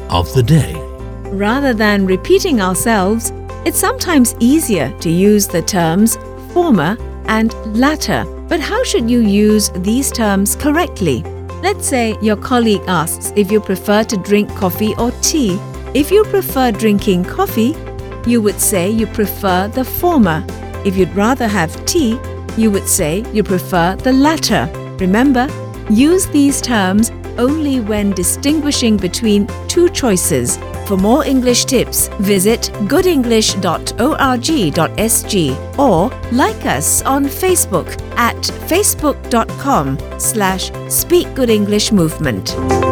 of the day. Rather than repeating ourselves, it's sometimes easier to use the terms former and latter. But how should you use these terms correctly? Let's say your colleague asks if you prefer to drink coffee or tea. If you prefer drinking coffee, you would say you prefer the former. If you'd rather have tea, you would say you prefer the latter. Remember, use these terms only when distinguishing between two choices. For more English tips, visit goodenglish.org.sg or like us on Facebook at facebook.com/Speak Good English Movement.